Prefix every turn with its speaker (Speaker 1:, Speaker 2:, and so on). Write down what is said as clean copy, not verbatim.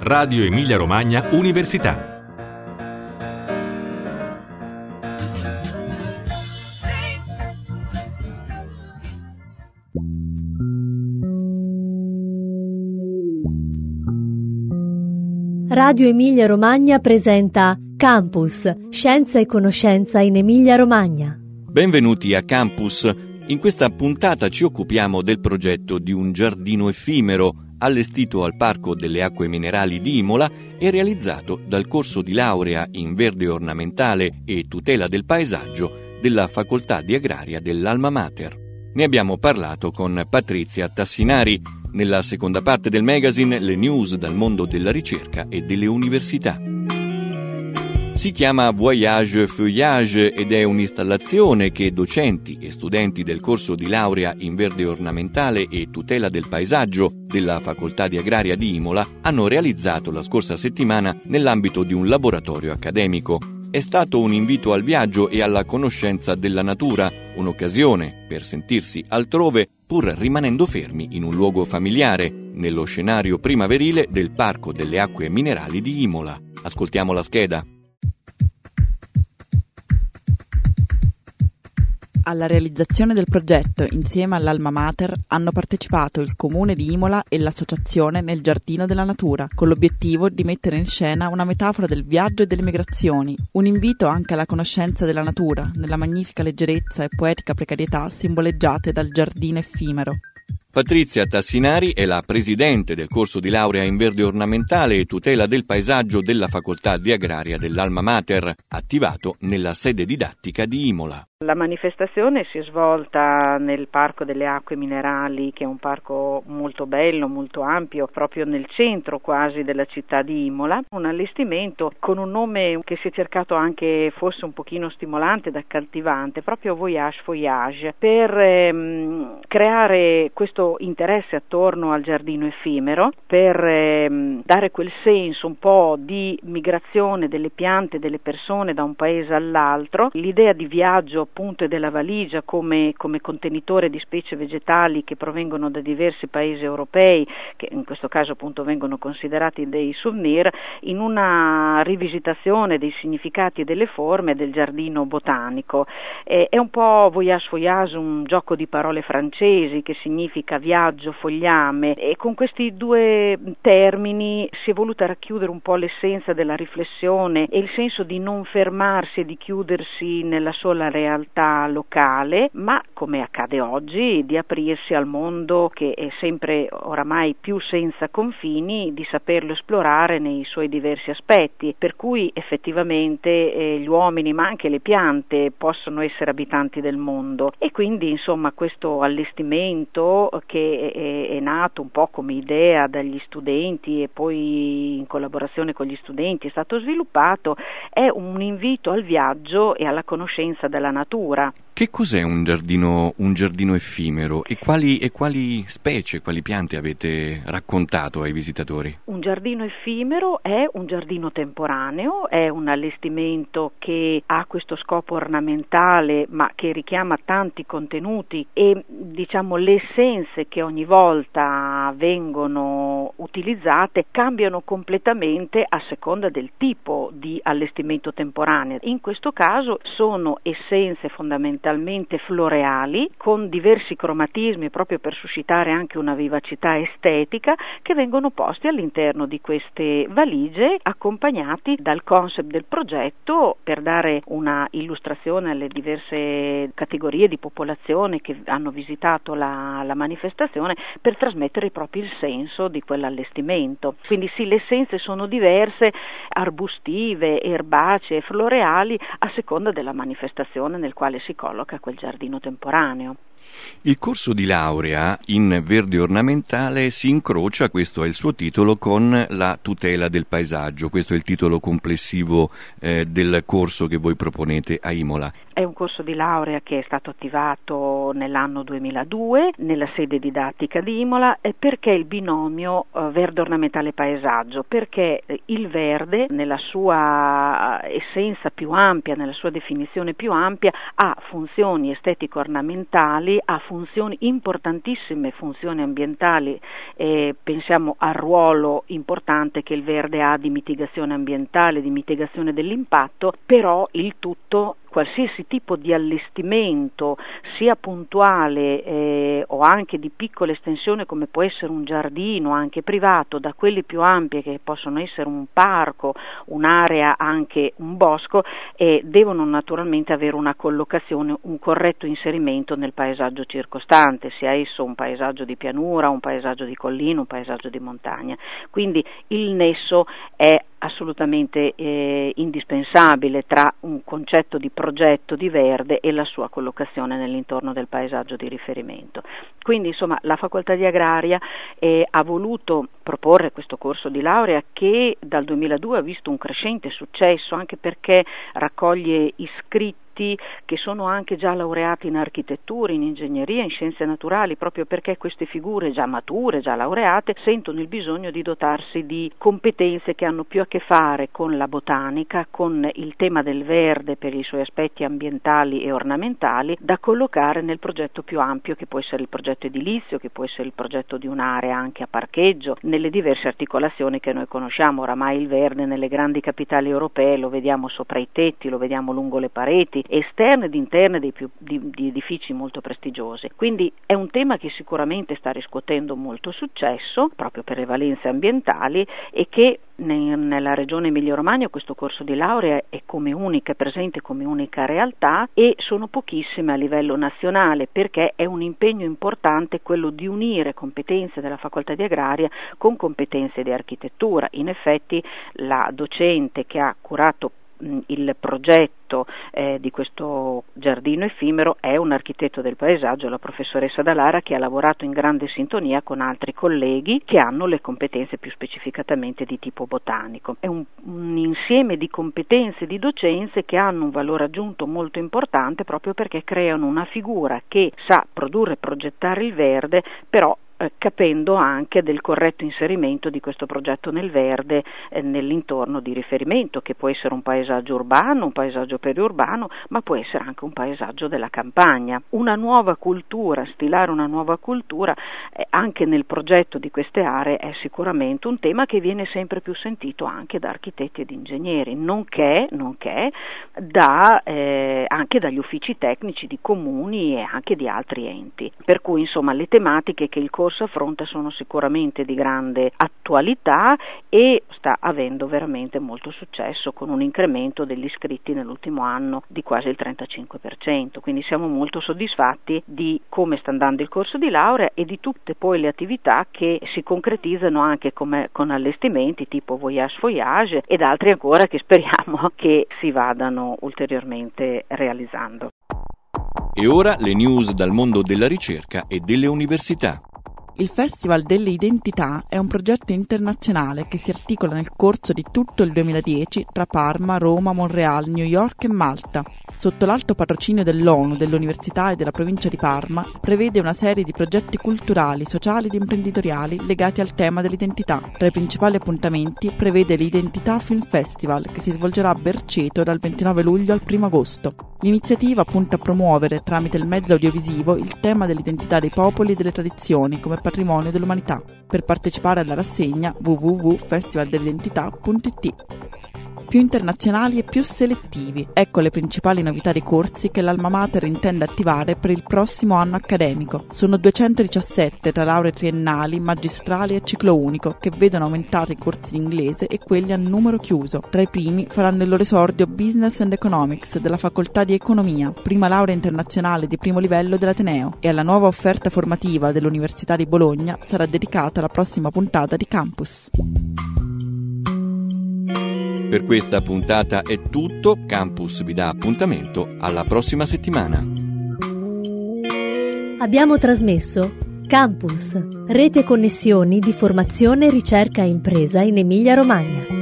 Speaker 1: Radio Emilia Romagna Università.
Speaker 2: Radio Emilia Romagna presenta Campus, Scienza e Conoscenza in Emilia Romagna.
Speaker 3: Benvenuti a Campus. In questa puntata ci occupiamo del progetto di un giardino effimero allestito al Parco delle Acque Minerali di Imola e realizzato dal corso di laurea in verde ornamentale e tutela del paesaggio della Facoltà di Agraria dell'Alma Mater. Ne abbiamo parlato con Patrizia Tassinari. Nella seconda parte del magazine le news dal mondo della ricerca e delle università. Si chiama Voyage Feuillage ed è un'installazione che docenti e studenti del corso di laurea in verde ornamentale e tutela del paesaggio della Facoltà di Agraria di Imola hanno realizzato la scorsa settimana nell'ambito di un laboratorio accademico. È stato un invito al viaggio e alla conoscenza della natura, un'occasione per sentirsi altrove pur rimanendo fermi in un luogo familiare, nello scenario primaverile del Parco delle Acque Minerali di Imola. Ascoltiamo la scheda.
Speaker 4: Alla realizzazione del progetto, insieme all'Alma Mater, hanno partecipato il Comune di Imola e l'Associazione Nel Giardino della Natura, con l'obiettivo di mettere in scena una metafora del viaggio e delle migrazioni, un invito anche alla conoscenza della natura, nella magnifica leggerezza e poetica precarietà simboleggiate dal giardino effimero.
Speaker 3: Patrizia Tassinari è la presidente del corso di laurea in verde ornamentale e tutela del paesaggio della Facoltà di Agraria dell'Alma Mater, attivato nella sede didattica di Imola.
Speaker 5: La manifestazione si è svolta nel Parco delle Acque Minerali, che è un parco molto bello, molto ampio, proprio nel centro quasi della città di Imola. Un allestimento con un nome che si è cercato anche fosse un pochino stimolante ed accattivante, proprio Voyage Feuillage, per creare questo interesse attorno al giardino effimero, per dare quel senso un po' di migrazione delle piante e delle persone da un paese all'altro, l'idea di viaggio appunto e della valigia come contenitore di specie vegetali che provengono da diversi paesi europei, che in questo caso appunto vengono considerati dei souvenir, in una rivisitazione dei significati e delle forme del giardino botanico. È un po' voyage feuillage, un gioco di parole francesi che significa viaggio, fogliame, e con questi due termini si è voluta racchiudere un po' l'essenza della riflessione e il senso di non fermarsi e di chiudersi nella sola realtà locale, ma come accade oggi di aprirsi al mondo che è sempre oramai più senza confini, di saperlo esplorare nei suoi diversi aspetti, per cui effettivamente gli uomini ma anche le piante possono essere abitanti del mondo. E quindi insomma questo allestimento che è nato un po' come idea dagli studenti e poi in collaborazione con gli studenti è stato sviluppato, è un invito al viaggio e alla conoscenza della natura.
Speaker 3: Che cos'è un giardino effimero e quali specie, quali piante avete raccontato ai visitatori?
Speaker 5: Un giardino effimero è un giardino temporaneo, è un allestimento che ha questo scopo ornamentale ma che richiama tanti contenuti e diciamo le essenze che ogni volta vengono utilizzate cambiano completamente a seconda del tipo di allestimento temporaneo. In questo caso sono essenze fondamentalmente floreali con diversi cromatismi proprio per suscitare anche una vivacità estetica che vengono posti all'interno di queste valigie accompagnati dal concept del progetto per dare una illustrazione alle diverse categorie di popolazione che hanno visitato la manifestazione per trasmettere proprio il senso di quell'allestimento. Quindi sì, le essenze sono diverse, arbustive, erbacee, floreali a seconda della manifestazione nel quale si colloca quel giardino temporaneo.
Speaker 3: Il corso di laurea in verde ornamentale si incrocia, questo è il suo titolo, con la tutela del paesaggio. Questo è il titolo complessivo del corso che voi proponete a Imola.
Speaker 5: È un corso di laurea che è stato attivato nell'anno 2002 nella sede didattica di Imola perché il binomio verde ornamentale paesaggio, perché il verde nella sua essenza più ampia, nella sua definizione più ampia, ha funzioni estetico-ornamentali ambientali, ha importantissime funzioni ambientali, pensiamo al ruolo importante che il verde ha di mitigazione ambientale, di mitigazione dell'impatto, però il tutto, qualsiasi tipo di allestimento, sia puntuale o anche di piccola estensione come può essere un giardino anche privato, da quelli più ampi che possono essere un parco, un'area, anche un bosco, devono naturalmente avere una collocazione, un corretto inserimento nel paesaggio circostante, sia esso un paesaggio di pianura, un paesaggio di collina, un paesaggio di montagna. Quindi il nesso è assolutamente indispensabile tra un concetto di progetto di verde e la sua collocazione nell'intorno del paesaggio di riferimento. Quindi insomma la facoltà di agraria ha voluto proporre questo corso di laurea che dal 2002 ha visto un crescente successo, anche perché raccoglie iscritti che sono anche già laureati in architettura, in ingegneria, in scienze naturali, proprio perché queste figure già mature, già laureate, sentono il bisogno di dotarsi di competenze che hanno più a che fare con la botanica, con il tema del verde per i suoi aspetti ambientali e ornamentali, da collocare nel progetto più ampio che può essere il progetto edilizio, che può essere il progetto di un'area anche a parcheggio, nelle diverse articolazioni che noi conosciamo. Oramai il verde nelle grandi capitali europee lo vediamo sopra i tetti, lo vediamo lungo le pareti, esterne ed interne di edifici molto prestigiosi. Quindi è un tema che sicuramente sta riscuotendo molto successo proprio per le valenze ambientali e che nella regione Emilia-Romagna questo corso di laurea è presente come unica realtà, e sono pochissime a livello nazionale, perché è un impegno importante quello di unire competenze della facoltà di agraria con competenze di architettura. In effetti la docente che ha curato il progetto di questo giardino effimero è un architetto del paesaggio, la professoressa Dallara, che ha lavorato in grande sintonia con altri colleghi che hanno le competenze più specificatamente di tipo botanico. È un insieme di competenze, di docenze che hanno un valore aggiunto molto importante, proprio perché creano una figura che sa produrre e progettare il verde, però capendo anche del corretto inserimento di questo progetto nel verde nell'intorno di riferimento, che può essere un paesaggio urbano, un paesaggio periurbano, ma può essere anche un paesaggio della campagna. Una nuova cultura, stilare una nuova cultura anche nel progetto di queste aree è sicuramente un tema che viene sempre più sentito anche da architetti ed ingegneri, nonché anche dagli uffici tecnici di comuni e anche di altri enti. Per cui insomma le tematiche che il corso affronta sono sicuramente di grande attualità e sta avendo veramente molto successo, con un incremento degli iscritti nell'ultimo anno di quasi il 35%, quindi siamo molto soddisfatti di come sta andando il corso di laurea e di tutte poi le attività che si concretizzano anche con allestimenti tipo Voyage ed altri ancora che speriamo che si vadano ulteriormente realizzando.
Speaker 3: E ora le news dal mondo della ricerca e delle università.
Speaker 4: Il Festival delle Identità è un progetto internazionale che si articola nel corso di tutto il 2010 tra Parma, Roma, Montreal, New York e Malta. Sotto l'alto patrocinio dell'ONU, dell'Università e della provincia di Parma, prevede una serie di progetti culturali, sociali ed imprenditoriali legati al tema dell'identità. Tra i principali appuntamenti prevede l'Identità Film Festival, che si svolgerà a Berceto dal 29 luglio al 1 agosto. L'iniziativa punta a promuovere, tramite il mezzo audiovisivo, il tema dell'identità dei popoli e delle tradizioni come patrimonio dell'umanità. Per partecipare alla rassegna www.festivaldelidentità.it. Più internazionali e più selettivi. Ecco le principali novità dei corsi che l'Alma Mater intende attivare per il prossimo anno accademico. Sono 217 tra lauree triennali, magistrali e ciclo unico, che vedono aumentati i corsi di inglese e quelli a numero chiuso. Tra i primi faranno il loro esordio Business and Economics della Facoltà di Economia, prima laurea internazionale di primo livello dell'Ateneo, e alla nuova offerta formativa dell'Università di Bologna sarà dedicata la prossima puntata di Campus.
Speaker 3: Per questa puntata è tutto. Campus vi dà appuntamento alla prossima settimana.
Speaker 2: Abbiamo trasmesso Campus, rete e connessioni di formazione, ricerca e impresa in Emilia-Romagna.